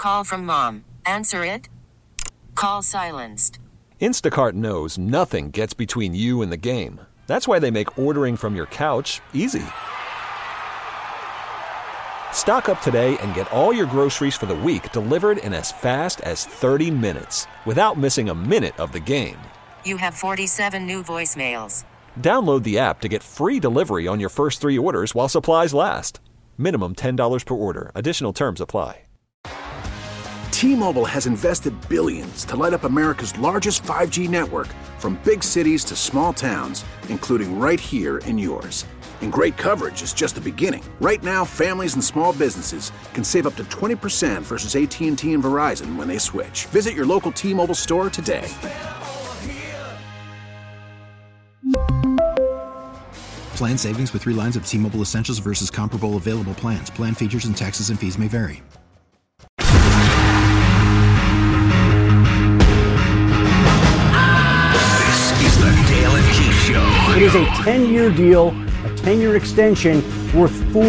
call from mom. Answer it. Call silenced. Instacart knows nothing gets between you and the game. That's why they make ordering from your couch easy. Stock up today and get all your groceries for the week delivered in as fast as 30 minutes without missing a minute of the game. You have 47 new voicemails. Download the app to get free delivery on your first 3 orders while supplies last. Minimum $10 per order. Additional terms apply. T-Mobile has invested billions to light up America's largest 5G network, from big cities to small towns, including right here in yours. And great coverage is just the beginning. Right now, families and small businesses can save up to 20% versus AT&T and Verizon when they switch. Visit your local T-Mobile store today. Plan savings with 3 lines of T-Mobile Essentials versus comparable available plans. Plan features and taxes and fees may vary. It is a 10-year deal, a 10-year extension worth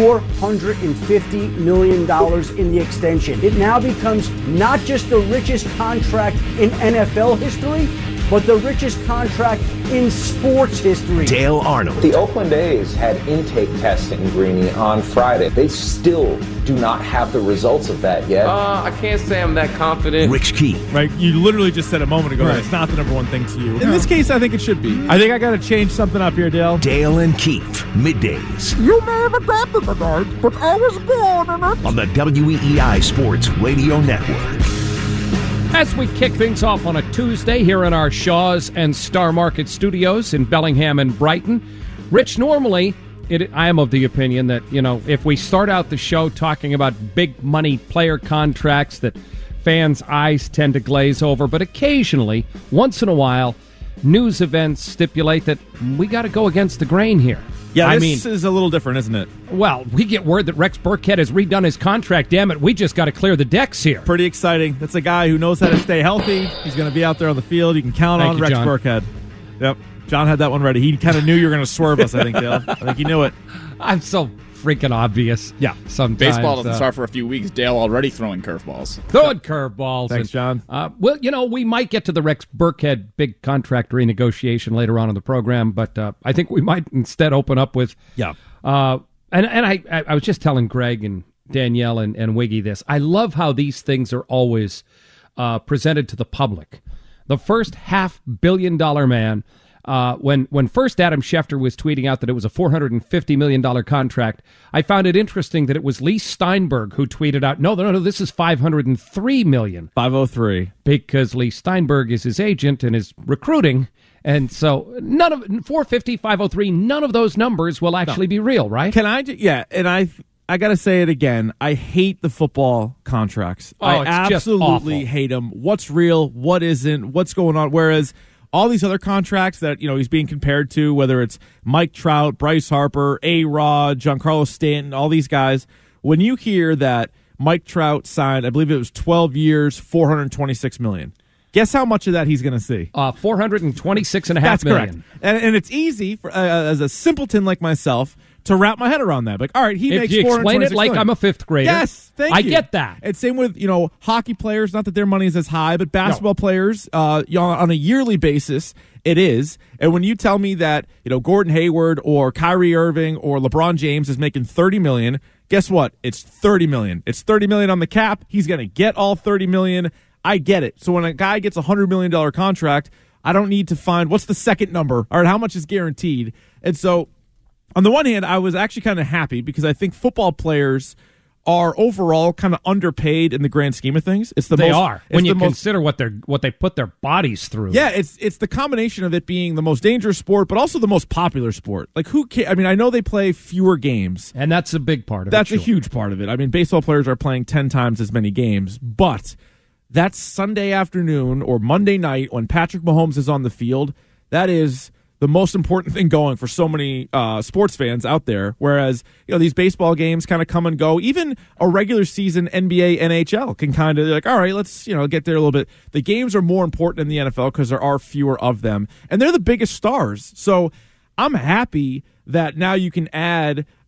$450 million in the extension. It now becomes not just the richest contract in NFL history, but the richest contract in sports history. Dale Arnold. The Oakland A's had intake testing, Greeny, on Friday. They still do not have the results of that yet. I can't say I'm that confident. Rich Key. Right, you literally just said a moment ago that it's not the number one thing to you. In this case, I think it should be. I think I got to change something up here, Dale. Dale and Keefe, middays. You may have adopted the night, but I was born in it. On the WEEI Sports Radio Network. As we kick things off on a Tuesday here in our Shaw's and Star Market studios in Bellingham and Brighton, Rich, normally I am of the opinion that, if we start out the show talking about big money player contracts, that fans' eyes tend to glaze over. But occasionally, once in a while, news events stipulate that we got to go against the grain here. Yeah, this is a little different, isn't it? Well, we get word that Rex Burkhead has redone his contract. Damn it, we just got to clear the decks here. Pretty exciting. That's a guy who knows how to stay healthy. He's going to be out there on the field. You can count on Rex Burkhead. Yep. John had that one ready. He kind of knew you were going to swerve us, I think, Dale. I think he knew it. I'm so freaking obvious. Yeah. Sometimes. Baseball doesn't start for a few weeks. Dale already throwing curveballs. Throwing curveballs. Thanks, John. Well, we might get to the Rex Burkhead big contract renegotiation later on in the program, but I think we might instead open up with... Yeah. And I was just telling Greg and Danielle and Wiggy this. I love how these things are always presented to the public. The first $500 million man... When first Adam Schefter was tweeting out that it was a $450 million contract, I found it interesting that it was Lee Steinberg who tweeted out, no, this is $503 million. 503. Because Lee Steinberg is his agent and is recruiting, and so none of 450, 503, none of those numbers will actually be real, right? And I got to say it again. I hate the football contracts. I absolutely hate them. What's real? What isn't? What's going on? Whereas... all these other contracts that he's being compared to, whether it's Mike Trout, Bryce Harper, A-Rod, Giancarlo Stanton, all these guys, when you hear that Mike Trout signed, I believe it was 12 years, $426 million. Guess how much of that he's going to see? $426.5 million. That's correct. And it's easy for as a simpleton like myself to wrap my head around that. Like, all right, he makes $426 million. If you explain it like I'm a fifth grader, yes, thank you. I get that. And same with hockey players. Not that their money is as high, but basketball players on a yearly basis, it is. And when you tell me that Gordon Hayward or Kyrie Irving or LeBron James is making $30 million, guess what? It's $30 million. It's $30 million on the cap. He's going to get all $30 million. I get it. So when a guy gets a $100 million contract, I don't need to find what's the second number or how much is guaranteed. And so on the one hand, I was actually kind of happy because I think football players are overall kind of underpaid in the grand scheme of things. They are when you consider what they put their bodies through. Yeah, it's the combination of it being the most dangerous sport, but also the most popular sport. Like who cares? I mean, I know they play fewer games, and that's a big part of it. That's a huge part of it. I mean, baseball players are playing 10 times as many games, but that Sunday afternoon or Monday night when Patrick Mahomes is on the field, that is the most important thing going for so many sports fans out there. Whereas, these baseball games kind of come and go. Even a regular season NBA, NHL can kind of like, all right, let's, get there a little bit. The games are more important in the NFL because there are fewer of them. And they're the biggest stars. So I'm happy that now you can add,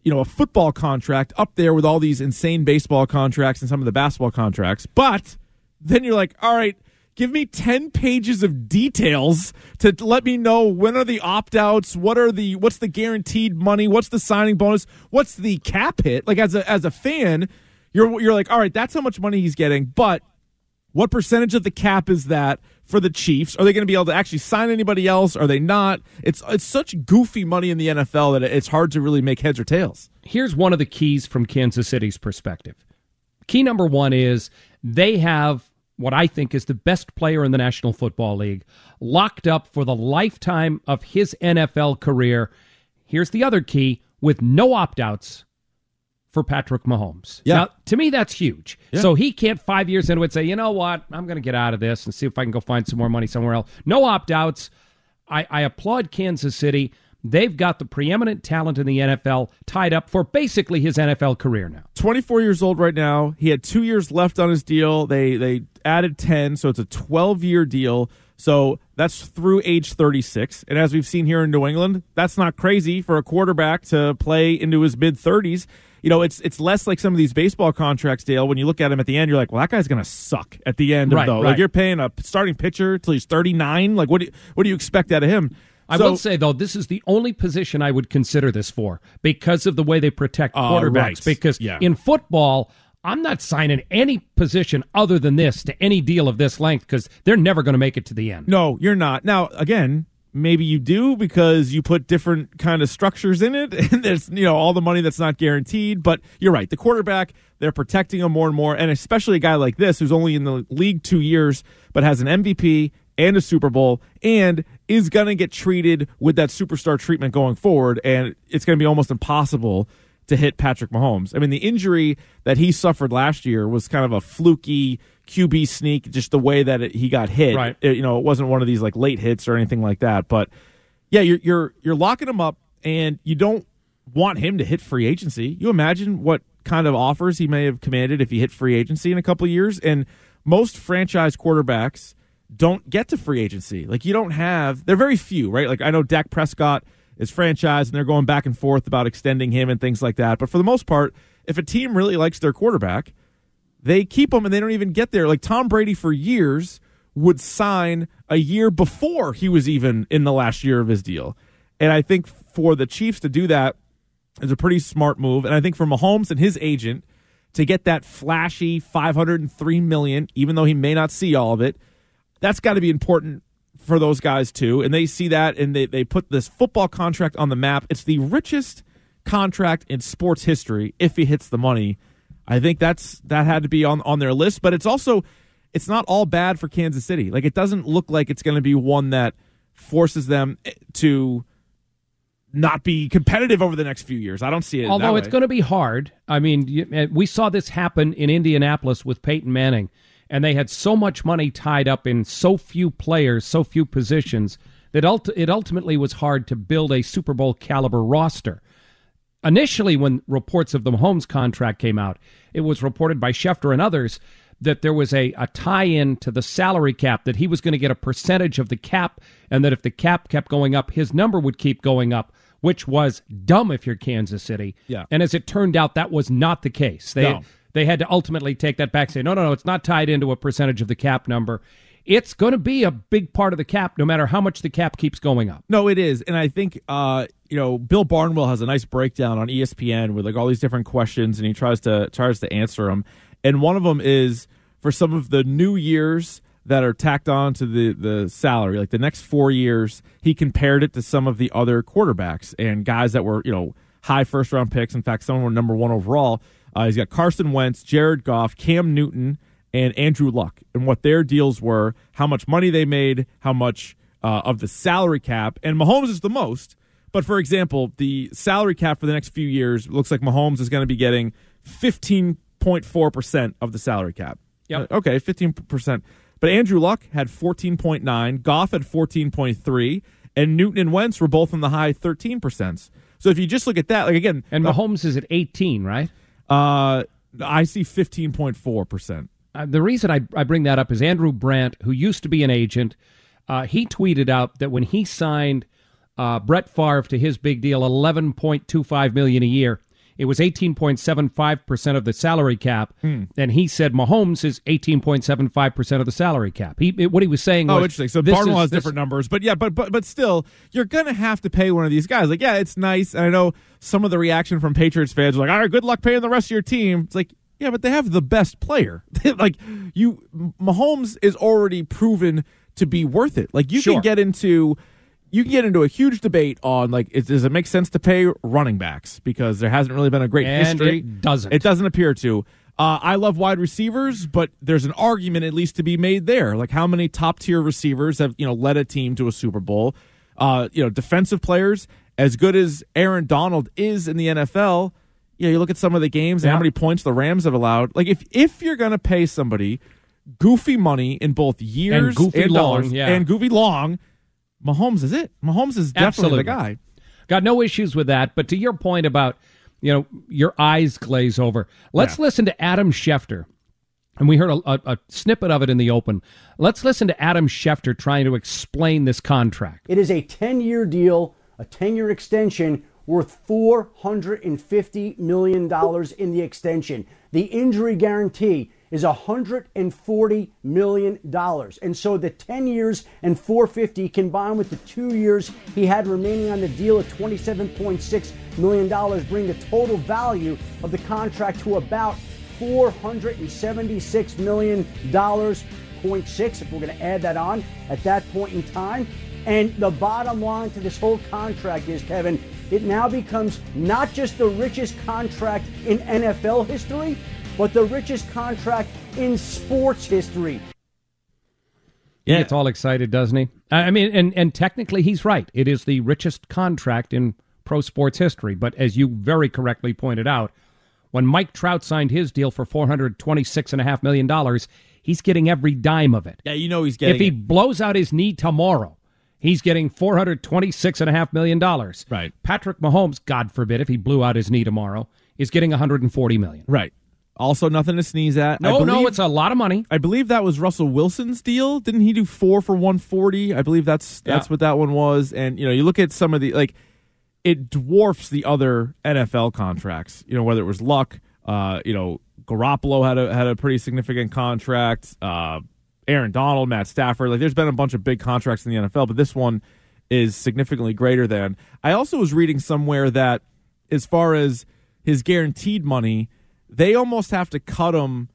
a football contract up there with all these insane baseball contracts and some of the basketball contracts. But then you're like, all right, give me 10 pages of details to let me know when are the opt-outs, what's the guaranteed money, what's the signing bonus, what's the cap hit. Like as a fan, you're like, all right, that's how much money he's getting, but what percentage of the cap is that for the Chiefs? Are they going to be able to actually sign anybody else? Are they not? It's such goofy money in the NFL that it's hard to really make heads or tails. Here's one of the keys from Kansas City's perspective. Key number one is they have what I think is the best player in the National Football League locked up for the lifetime of his NFL career. Here's the other key, with no opt-outs for Patrick Mahomes. Yeah. Now, to me, that's huge. Yeah. So he can't 5 years into it say, you know what, I'm going to get out of this and see if I can go find some more money somewhere else. No opt-outs. I applaud Kansas City. They've got the preeminent talent in the NFL tied up for basically his NFL career now. 24 years old right now. He had 2 years left on his deal. They added 10, so it's a 12-year deal. So that's through age 36. And as we've seen here in New England, that's not crazy for a quarterback to play into his mid-30s. It's less like some of these baseball contracts, Dale. When you look at him at the end, you're like, well, that guy's going to suck at the end. Right. Like you're paying a starting pitcher till he's 39. Like what do you expect out of him? I will say, though, this is the only position I would consider this for because of the way they protect quarterbacks. Right. Because in football, I'm not signing any position other than this to any deal of this length because they're never going to make it to the end. No, you're not. Now, again, maybe you do because you put different kind of structures in it, and there's all the money that's not guaranteed. But you're right. The quarterback, they're protecting him more and more, and especially a guy like this who's only in the league 2 years but has an MVP and a Super Bowl and is going to get treated with that superstar treatment going forward, and it's going to be almost impossible to hit Patrick Mahomes. I mean, the injury that he suffered last year was kind of a fluky QB sneak, just the way that he got hit. Right. It wasn't one of these like late hits or anything like that. But yeah, you're locking him up, and you don't want him to hit free agency. You imagine what kind of offers he may have commanded if he hit free agency in a couple of years. And most franchise quarterbacks don't get to free agency. Like they're very few, right? Like I know Dak Prescott is franchised and they're going back and forth about extending him and things like that. But for the most part, if a team really likes their quarterback, they keep him and they don't even get there. Like Tom Brady for years would sign a year before he was even in the last year of his deal. And I think for the Chiefs to do that is a pretty smart move. And I think for Mahomes and his agent to get that flashy $503 million, even though he may not see all of it, that's got to be important for those guys too. And they see that, and they put this football contract on the map. It's the richest contract in sports history if he hits the money. I think that had to be on their list. But it's not all bad for Kansas City. Like it doesn't look like it's going to be one that forces them to not be competitive over the next few years. I don't see it. Although it's going to be hard. I mean, we saw this happen in Indianapolis with Peyton Manning. And they had so much money tied up in so few players, so few positions, that it ultimately was hard to build a Super Bowl caliber roster. Initially, when reports of the Mahomes contract came out, it was reported by Schefter and others that there was a tie-in to the salary cap, that he was going to get a percentage of the cap, and that if the cap kept going up, his number would keep going up, which was dumb if you're Kansas City. Yeah. And as it turned out, that was not the case. They had to ultimately take that back and say, no, it's not tied into a percentage of the cap number. It's going to be a big part of the cap no matter how much the cap keeps going up. No, it is. And I think, Bill Barnwell has a nice breakdown on ESPN with like all these different questions, and he tries to answer them. And one of them is for some of the new years that are tacked on to the salary, like the next 4 years, he compared it to some of the other quarterbacks and guys that were, high first-round picks. In fact, some were number one overall. He's got Carson Wentz, Jared Goff, Cam Newton, and Andrew Luck, and what their deals were, how much money they made, how much of the salary cap. And Mahomes is the most. But, for example, the salary cap for the next few years looks like Mahomes is going to be getting 15.4% of the salary cap. Yep. Okay, 15%. But Andrew Luck had 14.9, Goff had 14.3, and Newton and Wentz were both in the high 13%. So if you just look at that, like again... And Mahomes is at 18, right? I see 15.4%. The reason I bring that up is Andrew Brandt, who used to be an agent, he tweeted out that when he signed Brett Favre to his big deal, $11.25 million a year, it was 18.75% of the salary cap, and he said Mahomes is 18.75% of the salary cap. What he was saying was... Oh, interesting. So Barnwell has different numbers. But yeah, but still, you're going to have to pay one of these guys. Like, yeah, it's nice. And I know some of the reaction from Patriots fans are like, all right, good luck paying the rest of your team. It's like, yeah, but they have the best player. Mahomes is already proven to be worth it. Like, you can get into a huge debate on, like, does it make sense to pay running backs? Because there hasn't really been a great history. It doesn't. It doesn't appear to. I love wide receivers, but there's an argument at least to be made there. Like, how many top-tier receivers have, led a team to a Super Bowl? Defensive players, as good as Aaron Donald is in the NFL, you look at some of the games and how many points the Rams have allowed. Like, if you're going to pay somebody goofy money in both years and dollars and goofy long, Mahomes is it. Mahomes is definitely the guy. Got no issues with that. But to your point about, your eyes glaze over, let's listen to Adam Schefter. And we heard a snippet of it in the open. Let's listen to Adam Schefter trying to explain this contract. It is a 10-year deal, a 10-year extension worth $450 million in the extension. The injury guarantee is $140 million. And so the 10 years and $450 combined with the 2 years he had remaining on the deal at $27.6 million bring the total value of the contract to about $476 million, 0.6 if we're going to add that on at that point in time. And the bottom line to this whole contract is, Kevin, it now becomes not just the richest contract in NFL history, but the richest contract in sports history. Yeah, he gets all excited, doesn't he? I mean, and technically he's right. It is the richest contract in pro sports history. But as you very correctly pointed out, when Mike Trout signed his deal for $426.5 million, he's getting every dime of it. Yeah, he's getting If he blows out his knee tomorrow, he's getting $426.5 million. Right. Patrick Mahomes, God forbid, if he blew out his knee tomorrow, is getting $140 million. Right. Also, nothing to sneeze at. No, it's a lot of money. I believe that was Russell Wilson's deal. Didn't he do 4 for $140? I believe that's what that one was. And you look at some of the it dwarfs the other NFL contracts. Whether it was Luck, Garoppolo had a pretty significant contract. Aaron Donald, Matt Stafford. There's been a bunch of big contracts in the NFL, but this one is significantly greater than. I also was reading somewhere that as far as his guaranteed money, they almost have to cut him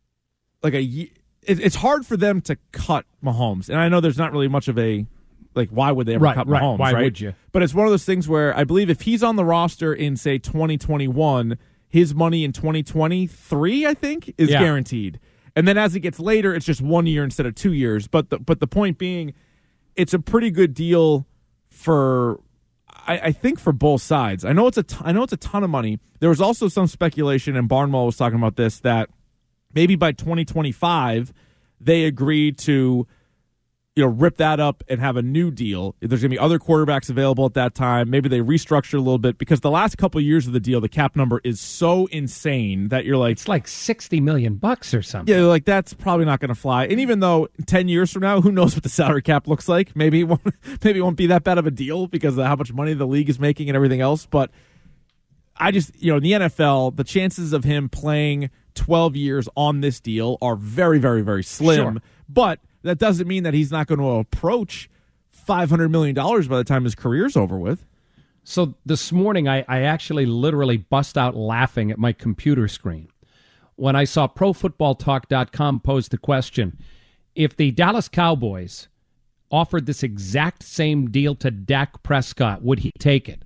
it's hard for them to cut Mahomes. And I know there's not really much of a, why would they ever cut Mahomes, Why right? would you? But it's one of those things where I believe if he's on the roster in, say, 2021, his money in 2023, I think, is guaranteed. And then as it gets later, it's just 1 year instead of 2 years. But the point being, it's a pretty good deal for, I think, for both sides. I know it's a ton of money. There was also some speculation, and Barnwell was talking about this, that maybe by 2025 they agreed to rip that up and have a new deal. There's going to be other quarterbacks available at that time. Maybe they restructure a little bit because the last couple of years of the deal, the cap number is so insane that you're like... It's like $60 million or something. Yeah, that's probably not going to fly. And even though 10 years from now, who knows what the salary cap looks like? Maybe it won't be that bad of a deal because of how much money the league is making and everything else. But I just, in the NFL, the chances of him playing 12 years on this deal are very, very, very slim. Sure. But that doesn't mean that he's not going to approach $500 million by the time his career's over with. So this morning, I actually literally bust out laughing at my computer screen when I saw ProFootballTalk.com pose the question, if the Dallas Cowboys offered this exact same deal to Dak Prescott, would he take it?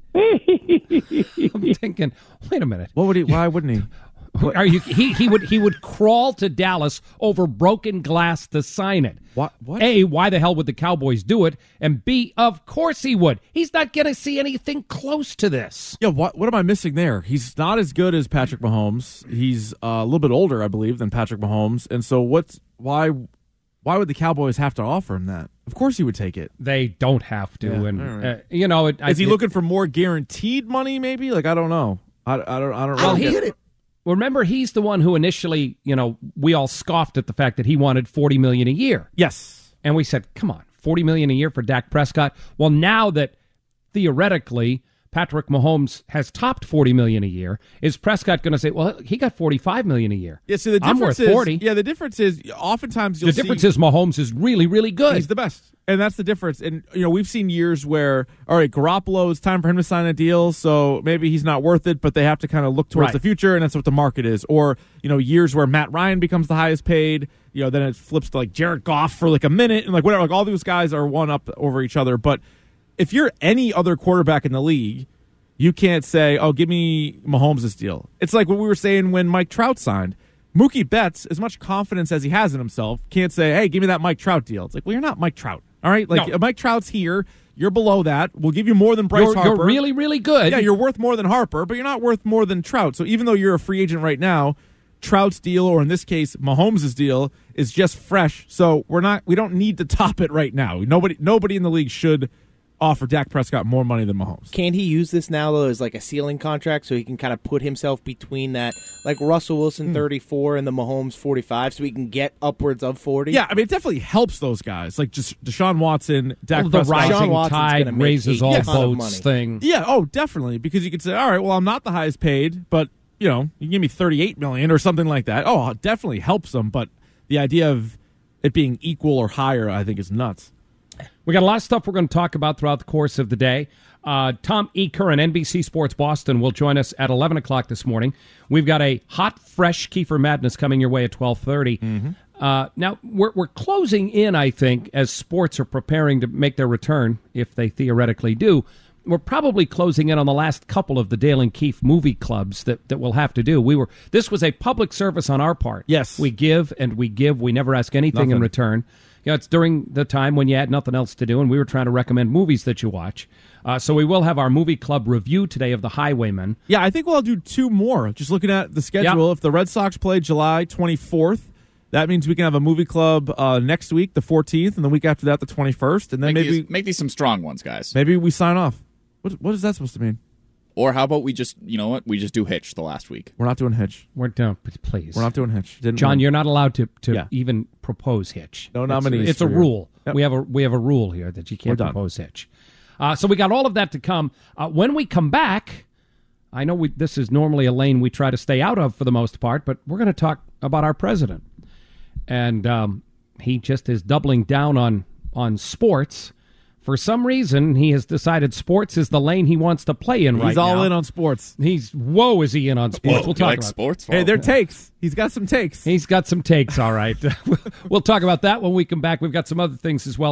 I'm thinking, wait a minute. Why wouldn't he? Are you? He would crawl to Dallas over broken glass to sign it. What? A, why the hell would the Cowboys do it? And B, of course he would. He's not going to see anything close to this. Yeah, what am I missing there? He's not as good as Patrick Mahomes. He's a little bit older, I believe, than Patrick Mahomes. And so why would the Cowboys have to offer him that? Of course he would take it. They don't have to. Yeah, and right. Is he looking for more guaranteed money? Maybe. I don't know. I don't really get it. Remember, he's the one who initially, we all scoffed at the fact that he wanted $40 million a year. Yes. And we said, come on, $40 million a year for Dak Prescott? Well, now that theoretically Patrick Mahomes has topped $40 million a year, is Prescott going to say, well, he got $45 million a year? Yeah, so the difference I'm worth 40. Yeah, the difference is oftentimes you'll see... The difference is Mahomes is really, really good. He's the best. And that's the difference. And, we've seen years where, all right, Garoppolo, it's time for him to sign a deal, so maybe he's not worth it, but they have to kind of look towards the future, and that's what the market is. Or, years where Matt Ryan becomes the highest paid, then it flips to, like, Jared Goff for, like, a minute, and, like, whatever. Like, all these guys are one up over each other. But if you're any other quarterback in the league, you can't say, oh, give me Mahomes' deal. It's like what we were saying when Mike Trout signed. Mookie Betts, as much confidence as he has in himself, can't say, hey, give me that Mike Trout deal. It's like, well, you're not Mike Trout. All right? Like, no. Mike Trout's here. You're below that. We'll give you more than Bryce Harper. You're really, really good. Yeah, you're worth more than Harper, but you're not worth more than Trout. So even though you're a free agent right now, Trout's deal, or in this case, Mahomes' deal, is just fresh. So we don't need to top it right now. Nobody in the league should offer Dak Prescott more money than Mahomes. Can he use this now, though, as like a ceiling contract so he can kind of put himself between that, like Russell Wilson 34 and the Mahomes 45, so he can get upwards of 40? Yeah, I mean, it definitely helps those guys. Like just Deshaun Watson, Dak the Prescott. rising tide raises all boats thing. Yeah, oh, definitely. Because you could say, all right, well, I'm not the highest paid, but, you can give me $38 million or something like that. Oh, it definitely helps them, but the idea of it being equal or higher, I think, is nuts. We got a lot of stuff we're going to talk about throughout the course of the day. Tom E. Curran, NBC Sports Boston, will join us at 11 o'clock this morning. We've got a hot, fresh Kiefer Madness coming your way at 12:30. Mm-hmm. Now, we're closing in, I think, as sports are preparing to make their return, if they theoretically do. We're probably closing in on the last couple of the Dale and Keefe movie clubs that we'll have to do. This was a public service on our part. Yes. We give and we give. We never ask anything in return. It's during the time when you had nothing else to do, and we were trying to recommend movies that you watch. So we will have our movie club review today of The Highwayman. Yeah, I think we'll do two more. Just looking at the schedule, If the Red Sox play July 24th, that means we can have a movie club next week, the 14th, and the week after that, the 21st. And then make these some strong ones, guys. Maybe we sign off. What is that supposed to mean? Or how about we just, we just do Hitch the last week. We're not doing Hitch. Please. We're not doing Hitch. John, you're not allowed to even propose Hitch. No nominees. It's a rule. Yep. We have a rule here that you can't propose Hitch. So we got all of that to come. When we come back, I know this is normally a lane we try to stay out of for the most part, but we're going to talk about our president. And he just is doubling down on sports. For some reason, he has decided sports is the lane he wants to play in right now. He's all in on sports. Is he in on sports? We'll talk about sports. Hey, they're takes. He's got some takes. He's got some takes, all right. We'll talk about that when we come back. We've got some other things as well.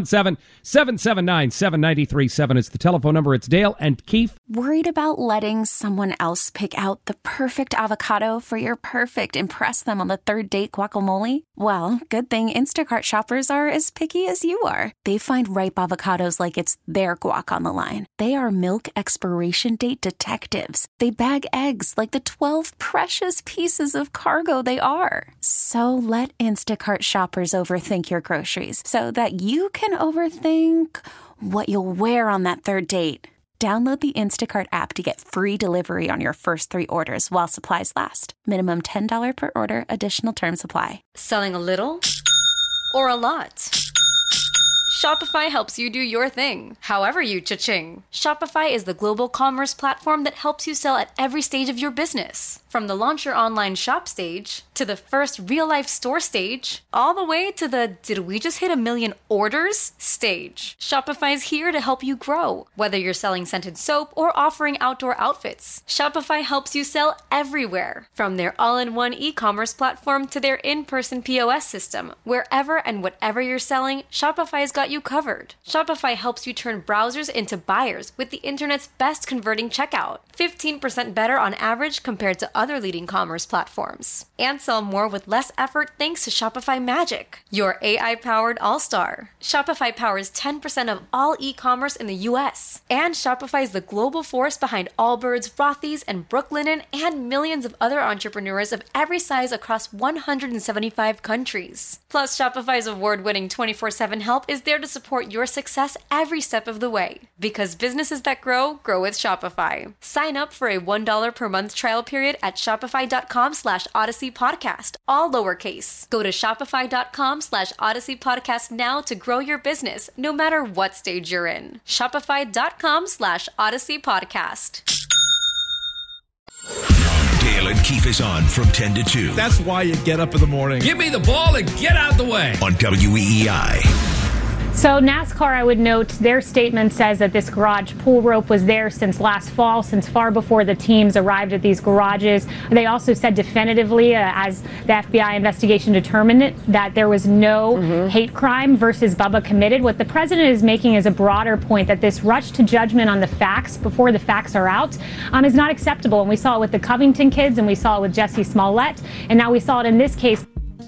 617-779-7937 is the telephone number. It's Dale and Keefe. Worried about letting someone else pick out the perfect avocado for your perfect impress them on the third date guacamole? Well, good thing Instacart shoppers are as picky as you are. They find ripe avocados like it's their guac on the line. They are milk expiration date detectives. They bag eggs like the 12 precious pieces of cargo they are. So let Instacart shoppers overthink your groceries so that you can overthink what you'll wear on that third date. Download the Instacart app to get free delivery on your first 3 orders while supplies last. Minimum $10 per order. Additional terms apply. Selling a little or a lot? Shopify helps you do your thing, however you cha-ching. Shopify is the global commerce platform that helps you sell at every stage of your business. From the launch your online shop stage, to the first real-life store stage, all the way to the did we just hit 1 million orders stage. Shopify is here to help you grow. Whether you're selling scented soap or offering outdoor outfits, Shopify helps you sell everywhere. From their all-in-one e-commerce platform to their in-person POS system, wherever and whatever you're selling, Shopify's got you covered. Shopify helps you turn browsers into buyers with the internet's best converting checkout. 15% better on average compared to other leading commerce platforms. And sell more with less effort thanks to Shopify Magic, your AI-powered all-star. Shopify powers 10% of all e-commerce in the U.S. And Shopify is the global force behind Allbirds, Rothy's, and Brooklinen, and millions of other entrepreneurs of every size across 175 countries. Plus, Shopify's award-winning 24/7 help is there to support your success every step of the way. Because businesses that grow, grow with Shopify. Sign up for a $1 per month trial period at at shopify.com/Odyssey Podcast, all lowercase. Go to shopify.com/Odyssey Podcast now to grow your business, no matter what stage you're in. Shopify.com/Odyssey Podcast. Dale and Keefe is on from 10 to 2. That's why you get up in the morning. Give me the ball and get out of the way. On WEEI. So NASCAR, I would note, their statement says that this garage pool rope was there since last fall, since far before the teams arrived at these garages. They also said definitively, as the FBI investigation determined it, that there was no hate crime versus Bubba committed. What the president is making is a broader point that this rush to judgment on the facts before the facts are out is not acceptable. And we saw it with the Covington kids, and we saw it with Jesse Smollett, and now we saw it in this case.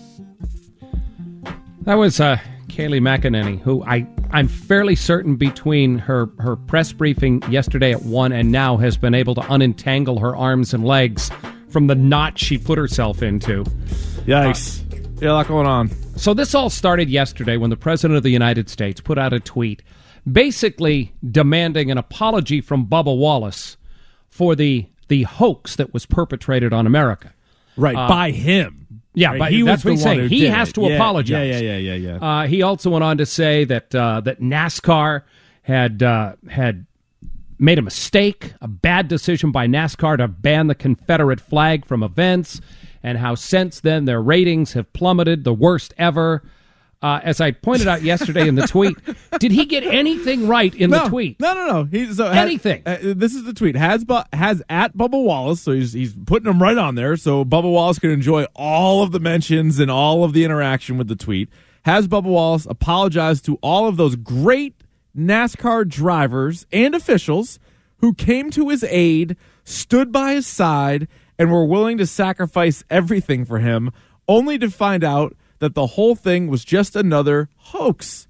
That was Kayleigh McEnany, who I'm fairly certain between her press briefing yesterday at 1 and now has been able to unentangle her arms and legs from the knot she put herself into. Yikes. Yeah, a lot going on. So this all started yesterday when the President of the United States put out a tweet basically demanding an apology from Bubba Wallace for the hoax that was perpetrated on America. Right, by him. Yeah, right? but He that's was what he's the one saying. who He did has it. to apologize. Yeah. He also went on to say that that NASCAR had made a mistake, a bad decision by NASCAR to ban the Confederate flag from events, and how since then their ratings have plummeted, the worst ever. As I pointed out yesterday in the tweet, did he get anything right in the tweet? No. Anything. This is the tweet. Has at Bubba Wallace, so he's putting him right on there, so Bubba Wallace can enjoy all of the mentions and all of the interaction with the tweet. Has Bubba Wallace apologized to all of those great NASCAR drivers and officials who came to his aid, stood by his side, and were willing to sacrifice everything for him, only to find out that the whole thing was just another hoax.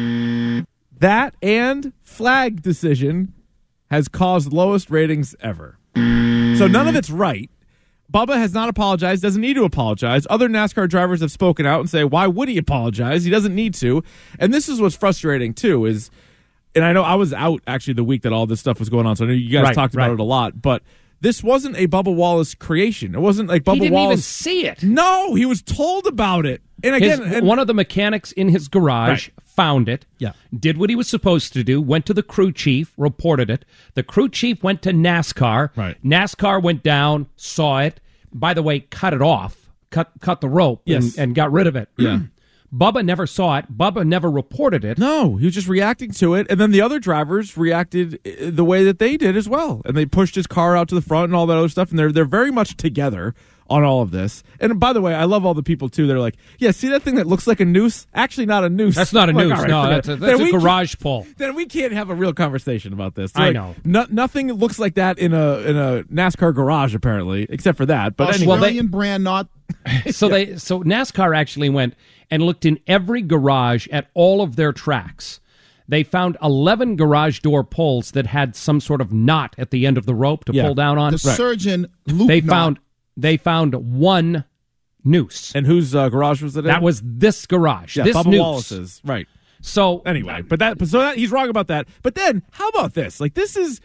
That and flag decision has caused lowest ratings ever. So none of it's right. Bubba has not apologized, doesn't need to apologize. Other NASCAR drivers have spoken out and say, why would he apologize? He doesn't need to. And this is what's frustrating, too, is, and I know I was out, actually, the week that all this stuff was going on, so I know you guys talked about it a lot, but this wasn't a Bubba Wallace creation. It wasn't like Bubba He didn't Wallace. even see it. No, he was told about it. And again, one of the mechanics in his garage found it, Yeah. did what he was supposed to do, went to the crew chief, reported it. The crew chief went to NASCAR. Right. NASCAR went down, saw it. By the way, cut it off, cut the rope, and got rid of it. Yeah. Bubba never saw it. Bubba never reported it. No, he was just reacting to it. And then the other drivers reacted the way that they did as well. And they pushed his car out to the front and all that other stuff. And they're very much together on all of this. And by the way, I love all the people, too. They're like, yeah, see that thing that looks like a noose? Actually not a noose. That's not a Like, noose. all right, No, forget that's it. a garage pull. Then we can't have a real conversation about this. I Like, know. Nothing looks like that in a NASCAR garage, apparently, except for that. But anyway. Australian brand, not. So NASCAR actually went and looked in every garage at all of their tracks. They found 11 garage door pulls that had some sort of knot at the end of the rope to pull down on. The surgeon loop They found one noose. And whose garage was it in? That was this garage. Yeah, this Bubba noose. Wallace's. Right. So anyway, he's wrong about that. But then, how about this? Like, this is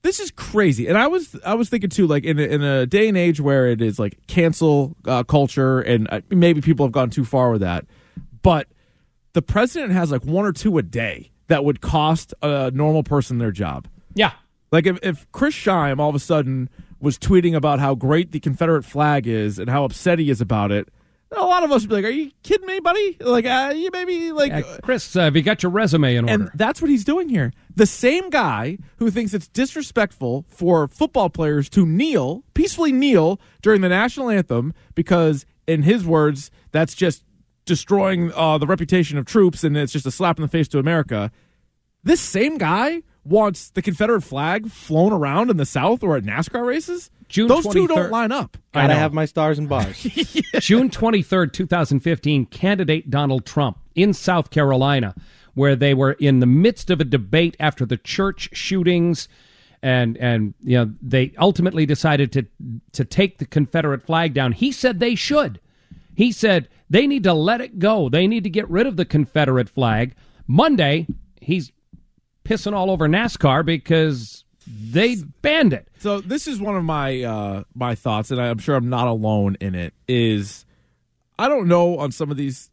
crazy. And I was thinking too, like in a day and age where it is like cancel culture, and maybe people have gone too far with that. But the president has like one or two a day that would cost a normal person their job. Yeah. Like if Chris Scheim all of a sudden was tweeting about how great the Confederate flag is and how upset he is about it, a lot of us would be like, "Are you kidding me, buddy? Like, you maybe like Chris, have you got your resume in order?" And that's what he's doing here. The same guy who thinks it's disrespectful for football players to peacefully kneel during the national anthem because, in his words, that's just destroying the reputation of troops and it's just a slap in the face to America. This same guy wants the Confederate flag flown around in the South or at NASCAR races? Those 23rd. Two don't line up. Gotta have my stars and bars. June 23rd, 2015, candidate Donald Trump in South Carolina, where they were in the midst of a debate after the church shootings, and they ultimately decided to take the Confederate flag down. He said they should. He said they need to let it go. They need to get rid of the Confederate flag. Monday, he's pissing all over NASCAR because they banned it. So this is one of my my thoughts, and I'm sure I'm not alone in it, is I don't know on some of these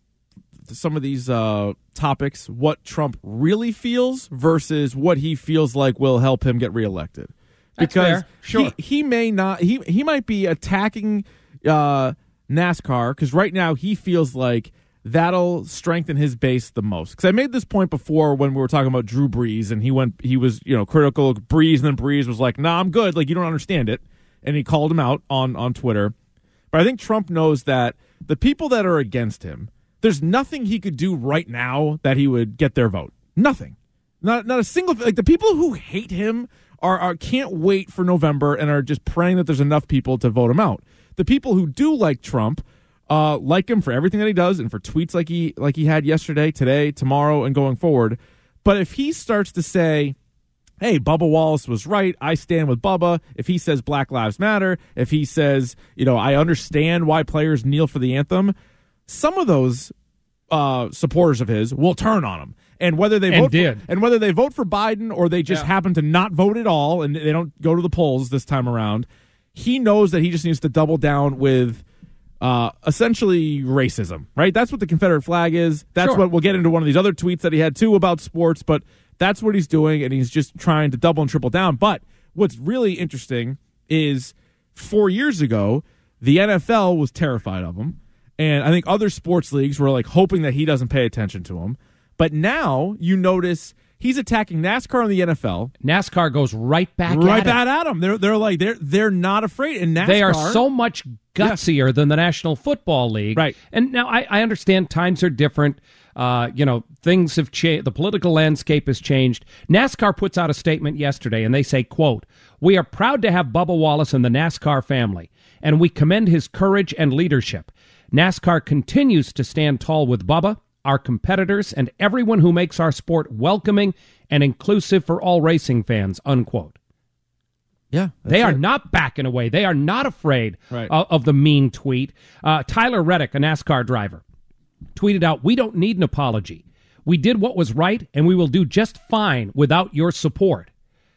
topics what Trump really feels versus what he feels like will help him get reelected. That's Because fair. Sure. he may not, he might be attacking NASCAR because right now he feels like that'll strengthen his base the most. Because I made this point before when we were talking about Drew Brees, and he was critical of Brees, and then Brees was like, "Nah, I'm good. Like, you don't understand it," and he called him out on Twitter. But I think Trump knows that the people that are against him, there's nothing he could do right now that he would get their vote. Nothing. Not a single. Like, the people who hate him are can't wait for November and are just praying that there's enough people to vote him out. The people who do like Trump like him for everything that he does and for tweets like he had yesterday, today, tomorrow, and going forward. But if he starts to say, "Hey, Bubba Wallace was right. I stand with Bubba," if he says Black Lives Matter, if he says, I understand why players kneel for the anthem, some of those supporters of his will turn on him. And whether they vote for Biden or they just happen to not vote at all and they don't go to the polls this time around, he knows that he just needs to double down with essentially racism, right? That's what the Confederate flag is. That's what we'll get into one of these other tweets that he had too about sports, but that's what he's doing, and he's just trying to double and triple down. But what's really interesting is 4 years ago, the NFL was terrified of him, and I think other sports leagues were like hoping that he doesn't pay attention to him. But now you notice he's attacking NASCAR and the NFL. NASCAR goes right back at him. They're not afraid. And NASCAR, they are so much gutsier than the National Football League. Right. And now I understand times are different. Things have changed. The political landscape has changed. NASCAR puts out a statement yesterday, and they say, quote, "We are proud to have Bubba Wallace in the NASCAR family, and we commend his courage and leadership. NASCAR continues to stand tall with Bubba, our competitors, and everyone who makes our sport welcoming and inclusive for all racing fans," unquote. Yeah. They are not backing away. They are not afraid of the mean tweet. Tyler Reddick, a NASCAR driver, tweeted out, "We don't need an apology. We did what was right, and we will do just fine without your support."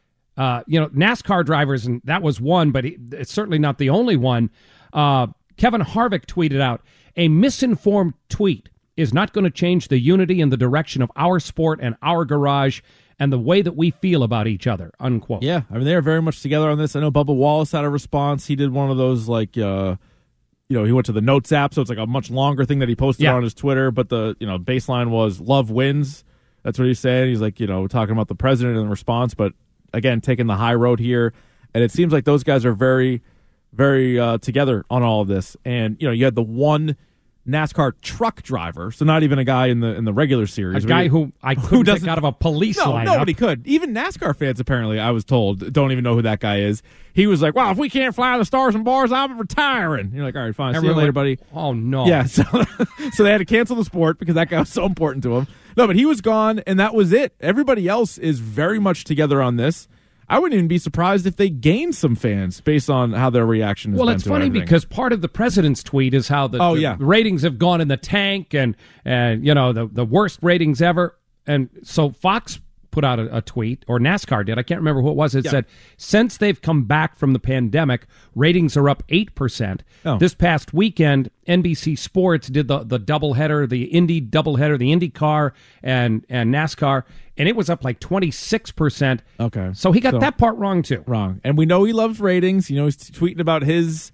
NASCAR drivers, and that was one, but it's certainly not the only one. Kevin Harvick tweeted out, "A misinformed tweet is not going to change the unity and the direction of our sport and our garage and the way that we feel about each other," unquote. Yeah, I mean, they are very much together on this. I know Bubba Wallace had a response. He did one of those, like, he went to the Notes app, so it's like a much longer thing that he posted on his Twitter, but the, baseline was love wins. That's what he's saying. He's like, talking about the president in the response, but again, taking the high road here. And it seems like those guys are very, very together on all of this. And, you had the one NASCAR truck driver, so not even a guy in the regular series. A guy who I couldn't pick out of a police lineup. Nobody could. Even NASCAR fans, apparently, I was told, don't even know who that guy is. He was like, "Well, if we can't fly the stars and bars, I'm retiring." You're like, "All right, fine. See you later, buddy." Oh, no. Yeah, so they had to cancel the sport because that guy was so important to him. No, but he was gone, and that was it. Everybody else is very much together on this. I wouldn't even be surprised if they gained some fans based on how their reaction has been. Well, it's funny because part of the president's tweet is how the ratings have gone in the tank and the worst ratings ever. And so Fox put out a tweet, or NASCAR did. I can't remember who it was. It said, since they've come back from the pandemic, ratings are up 8%. Oh. This past weekend, NBC Sports did the doubleheader, the Indy doubleheader, the IndyCar and NASCAR, and it was up like 26%. Okay. So he got that part wrong, too. Wrong. And we know he loves ratings. He's tweeting about his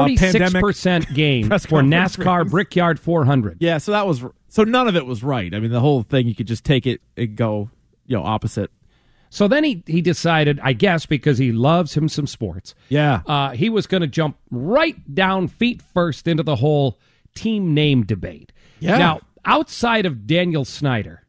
46% gain for NASCAR Brickyard 400. Yeah, so none of it was right. I mean, the whole thing, you could just take it and go, opposite. So then he decided, I guess, because he loves him some sports. Yeah. He was going to jump right down feet first into the whole team name debate. Yeah. Now, outside of Daniel Snyder,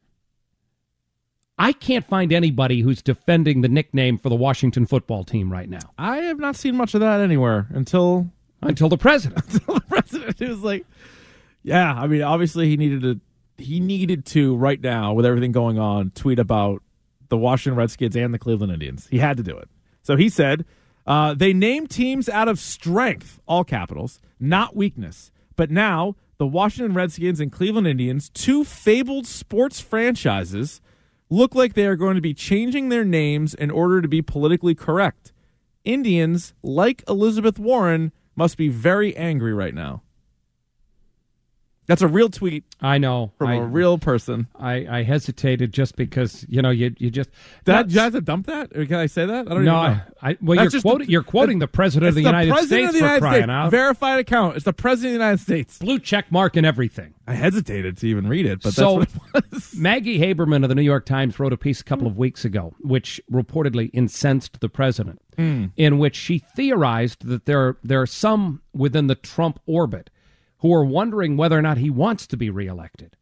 I can't find anybody who's defending the nickname for the Washington football team right now. I have not seen much of that anywhere until the president. Until the president. It was like, yeah, I mean, obviously he needed to right now, with everything going on, tweet about the Washington Redskins and the Cleveland Indians. He had to do it. So he said, they name teams out of strength, all capitals, not weakness. But now the Washington Redskins and Cleveland Indians, two fabled sports franchises, look like they are going to be changing their names in order to be politically correct. Indians, like Elizabeth Warren, must be very angry right now. That's a real tweet. I know. From a real person. I hesitated just because, you just... Did I have to dump that? Or can I say that? I don't even know. You're quoting the President of the United States for crying out. Verified account. It's the President of the United States. Blue check mark and everything. I hesitated to even read it, but so, that's what it was. Maggie Haberman of the New York Times wrote a piece a couple of weeks ago, which reportedly incensed the president, in which she theorized that there are some within the Trump orbit who are wondering whether or not he wants to be reelected.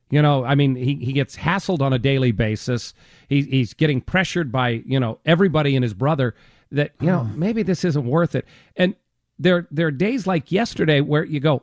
He gets hassled on a daily basis. He's getting pressured by, everybody and his brother that, maybe this isn't worth it. And there are days like yesterday where you go,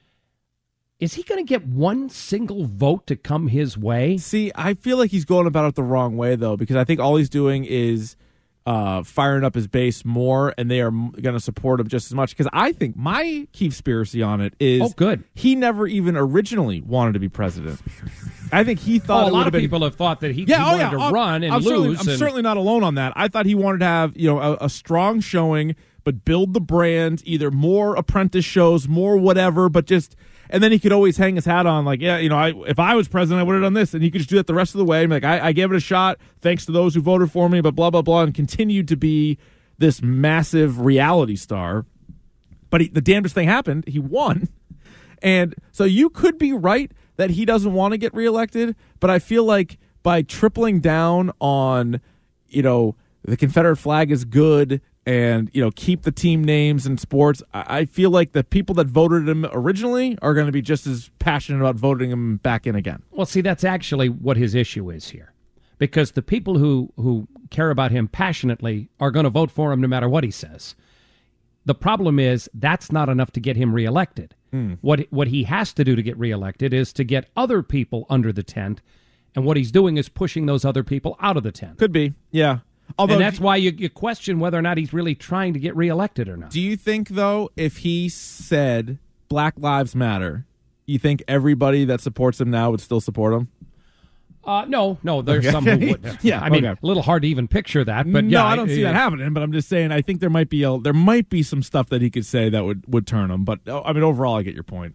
is he going to get one single vote to come his way? See, I feel like he's going about it the wrong way, though, because I think all he's doing is firing up his base more, and they are going to support him just as much. Because I think my conspiracy on it is, he never even originally wanted to be president. I think he thought a lot of people have thought that he wanted to run and lose. I'm certainly not alone on that. I thought he wanted to have a strong showing, but build the brand, either more apprentice shows, more whatever, but just. And then he could always hang his hat on, like, if I was president, I would have done this. And he could just do it the rest of the way. Like, I gave it a shot, thanks to those who voted for me, but blah, blah, blah, and continued to be this massive reality star. But the damnedest thing happened. He won. And so you could be right that he doesn't want to get reelected, but I feel like by tripling down on, the Confederate flag is good, and keep the team names in sports, I feel like the people that voted him originally are going to be just as passionate about voting him back in again. Well, see, that's actually what his issue is here, because the people who care about him passionately are going to vote for him no matter what he says. The problem is that's not enough to get him reelected. What he has to do to get reelected is to get other people under the tent, and what he's doing is pushing those other people out of the tent. Could be, yeah. And that's why you question whether or not he's really trying to get reelected or not. Do you think, though, if he said Black Lives Matter, you think everybody that supports him now would still support him? No. There's some who wouldn't. A little hard to even picture that. But no, I don't see that happening. But I'm just saying, I think there might be some stuff that he could say that would turn him. But overall, I get your point.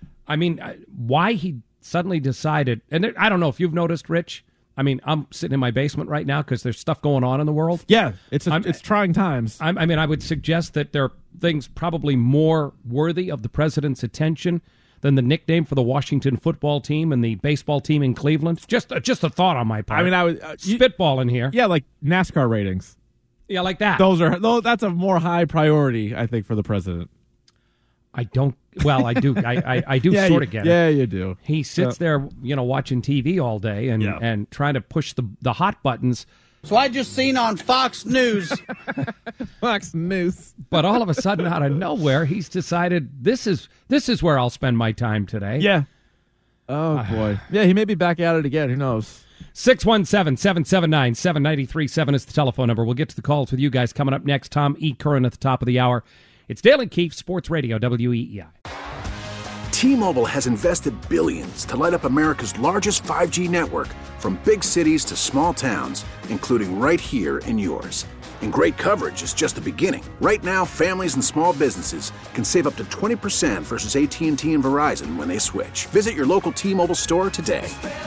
Why he suddenly decided, and I don't know if you've noticed, Rich. I'm sitting in my basement right now because there's stuff going on in the world. Yeah, it's trying times. I would suggest that there are things probably more worthy of the president's attention than the nickname for the Washington football team and the baseball team in Cleveland. Just a thought on my part. I would spitball in here. Yeah, like NASCAR ratings. Yeah, like that. That's a more high priority, I think, for the president. I don't. Well, I do. I do yeah, sort of get it. Yeah, you do. He sits there, watching TV all day and trying to push the hot buttons. So I just seen on Fox News. Fox News. But all of a sudden, out of nowhere, he's decided this is where I'll spend my time today. Yeah. Oh boy. Yeah, he may be back at it again. Who knows? 617-779-7937 is the telephone number. We'll get to the calls with you guys coming up next. Tom E. Curran at the top of the hour. It's Dale and Keefe, Sports Radio, WEEI. T-Mobile has invested billions to light up America's largest 5G network, from big cities to small towns, including right here in yours. And great coverage is just the beginning. Right now, families and small businesses can save up to 20% versus AT&T and Verizon when they switch. Visit your local T-Mobile store today.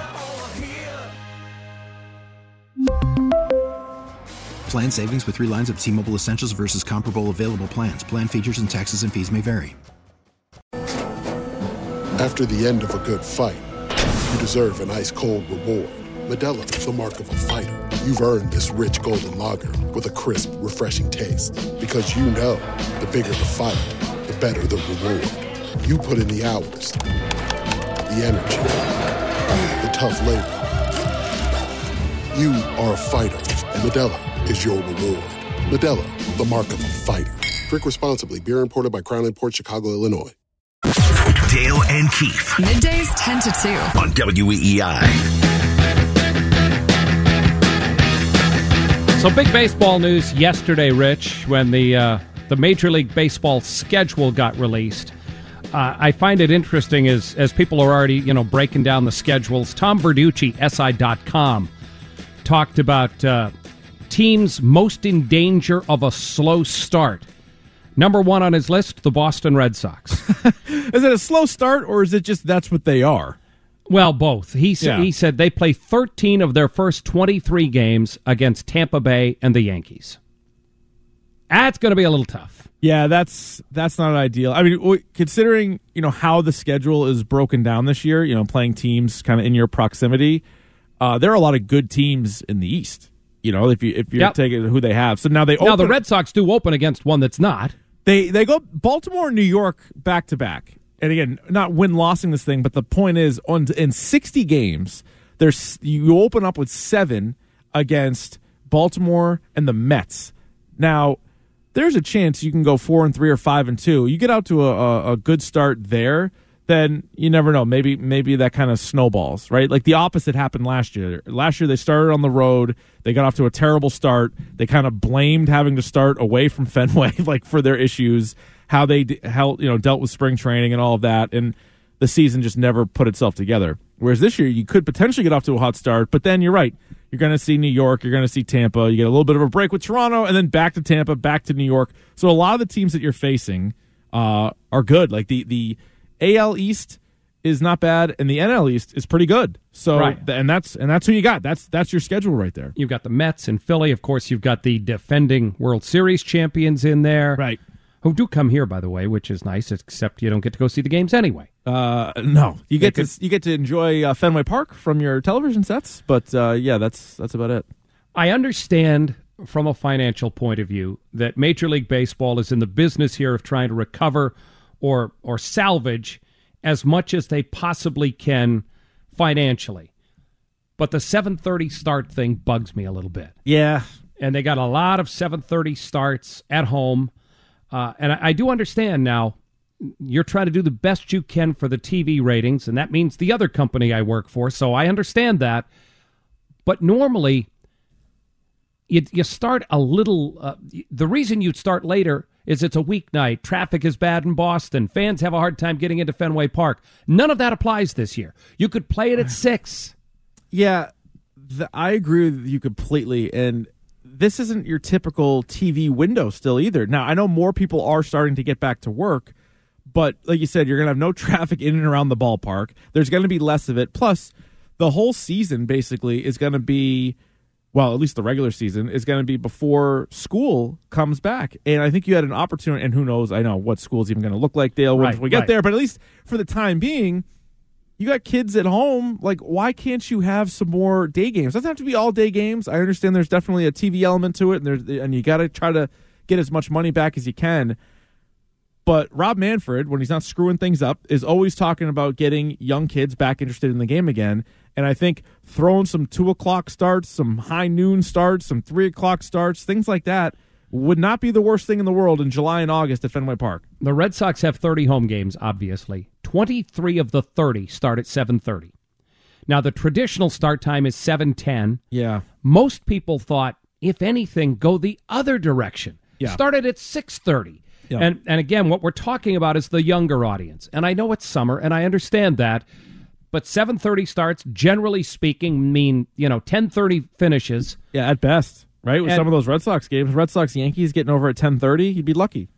Plan savings with 3 lines of T-Mobile Essentials versus comparable available plans. Plan features and taxes and fees may vary. After the end of a good fight, you deserve an ice-cold reward. Modelo is the mark of a fighter. You've earned this rich golden lager with a crisp, refreshing taste. Because you know, the bigger the fight, the better the reward. You put in the hours, the energy, the tough labor. You are a fighter, and Modelo is your reward. Modelo, the mark of a fighter. Drink responsibly. Beer imported by Crown Imports, Chicago, Illinois. Dale and Keefe. Middays 10 to 2. On WEEI. So big baseball news yesterday, Rich, when the Major League Baseball schedule got released. I find it interesting as people are already, breaking down the schedules. Tom Verducci, SI.com, talked about teams most in danger of a slow start. Number one on his list, the Boston Red Sox. Is it a slow start, or is it just that's what they are? Well, both. He said they play 13 of their first 23 games against Tampa Bay and the Yankees. That's going to be a little tough. Yeah, that's not ideal. I mean, considering how the schedule is broken down this year, playing teams kind of in your proximity, there are a lot of good teams in the East. If you're taking who they have, so now the Red Sox do open against one that's not. They go Baltimore and New York back to back. And again, not win-lossing this thing, but the point is, in 60 games, you open up with 7 against Baltimore and the Mets. Now, there's a chance you can go 4-3 or 5-2. You get out to a good start there, then you never know. Maybe that kind of snowballs, right? Like the opposite happened last year. Last year they started on the road. They got off to a terrible start. They kind of blamed having to start away from Fenway, for their issues, how they dealt with spring training and all of that, and the season just never put itself together. Whereas this year you could potentially get off to a hot start, but then you're right. You're going to see New York. You're going to see Tampa. You get a little bit of a break with Toronto, and then back to Tampa, back to New York. So a lot of the teams that you're facing are good. Like the AL East is not bad, and the NL East is pretty good. So, right. and that's who you got. That's your schedule right there. You've got the Mets and Philly. Of course, you've got the defending World Series champions in there. Right. Who do come here, by the way, which is nice, except you don't get to go see the games anyway. No. You get to enjoy Fenway Park from your television sets, but that's about it. I understand from a financial point of view that Major League Baseball is in the business here of trying to recover or salvage as much as they possibly can financially. But the 7:30 start thing bugs me a little bit. Yeah. And they got a lot of 7:30 starts at home. And I do understand now you're trying to do the best you can for the TV ratings, and that means the other company I work for, so I understand that. But normally, you start a little... the reason you'd start later is it's a weeknight. Traffic is bad in Boston. Fans have a hard time getting into Fenway Park. None of that applies this year. You could play it at 6. Yeah, I agree with you completely, and this isn't your typical TV window still either. Now, I know more people are starting to get back to work, but like you said, you're going to have no traffic in and around the ballpark. There's going to be less of it. Plus, the whole season basically is going to be, well, at least the regular season is going to be before school comes back. And I think you had an opportunity, and who knows, I know what school's even going to look like, Dale, when we get there. But at least for the time being, you got kids at home. Like, why can't you have some more day games? It doesn't have to be all day games. I understand there's definitely a TV element to it, and you got to try to get as much money back as you can. But Rob Manfred, when he's not screwing things up, is always talking about getting young kids back interested in the game again. And I think throwing some 2 o'clock starts, some high noon starts, some 3 o'clock starts, things like that would not be the worst thing in the world in July and August at Fenway Park. The Red Sox have 30 home games, obviously. 23 of the 30 start at 7:30. Now, the traditional start time is 7:10. Yeah. Most people thought, if anything, go the other direction. Yeah. Started at 6:30. Yeah. And again, what we're talking about is the younger audience. And I know it's summer, and I understand that. But 7:30 starts, generally speaking, mean 10:30 finishes. Yeah, at best, right? With some of those Red Sox games, Red Sox Yankees getting over at 10:30, you'd be lucky.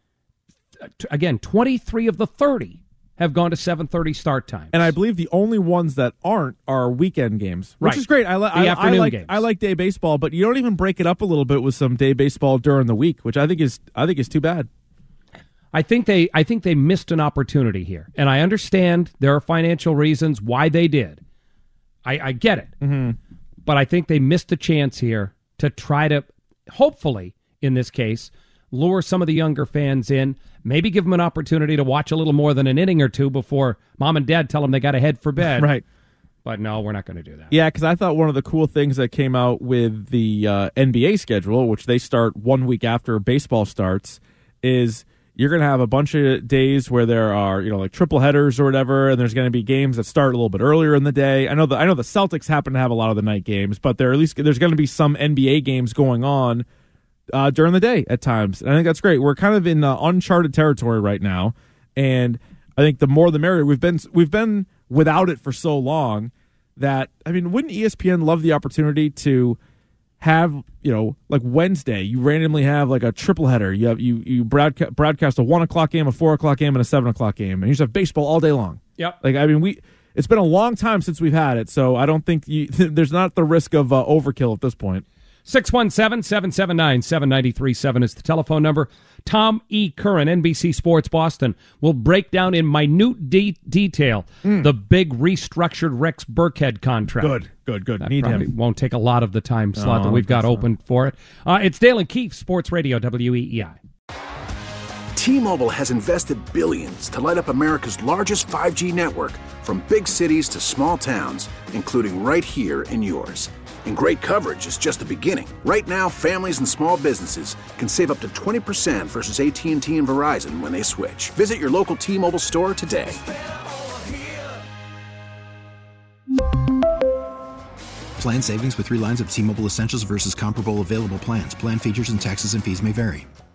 Again, 23 of the 30 have gone to 7:30 start times. And I believe the only ones that aren't are weekend games, which is great. Afternoon games. I like day baseball, but you don't even break it up a little bit with some day baseball during the week, which I think is too bad. I think they missed an opportunity here, and I understand there are financial reasons why they did. I get it, but I think they missed a chance here to try to, hopefully, in this case, lure some of the younger fans in. Maybe give them an opportunity to watch a little more than an inning or two before mom and dad tell them they got to head for bed. Right. But no, we're not going to do that. Yeah, because I thought one of the cool things that came out with the NBA schedule, which they start 1 week after baseball starts, is you're going to have a bunch of days where there are, like triple headers or whatever, and there's going to be games that start a little bit earlier in the day. I know the Celtics happen to have a lot of the night games, but there's going to be some NBA games going on during the day at times. And I think that's great. We're kind of in uncharted territory right now, and I think the more the merrier. We've been without it for so long that, I mean, wouldn't ESPN love the opportunity to have, like Wednesday, you randomly have like a triple header. You broadcast a 1 o'clock game, a 4 o'clock game, and a 7 o'clock game, and you just have baseball all day long. Yep. Like, I mean, it's been a long time since we've had it, so I don't think there's not the risk of overkill at this point. 617-779-7937 is the telephone number. Tom E. Curran, NBC Sports Boston, will break down in minute detail the big restructured Rex Burkhead contract. Good. That Need probably him. won't take a lot of the time slot that we've got open for it. It's Dale and Keefe, Sports Radio, WEEI. T-Mobile has invested billions to light up America's largest 5G network, from big cities to small towns, including right here in yours. And great coverage is just the beginning. Right now, families and small businesses can save up to 20% versus AT&T and Verizon when they switch. Visit your local T-Mobile store today. Plan savings with 3 lines of T-Mobile Essentials versus comparable available plans. Plan features and taxes and fees may vary.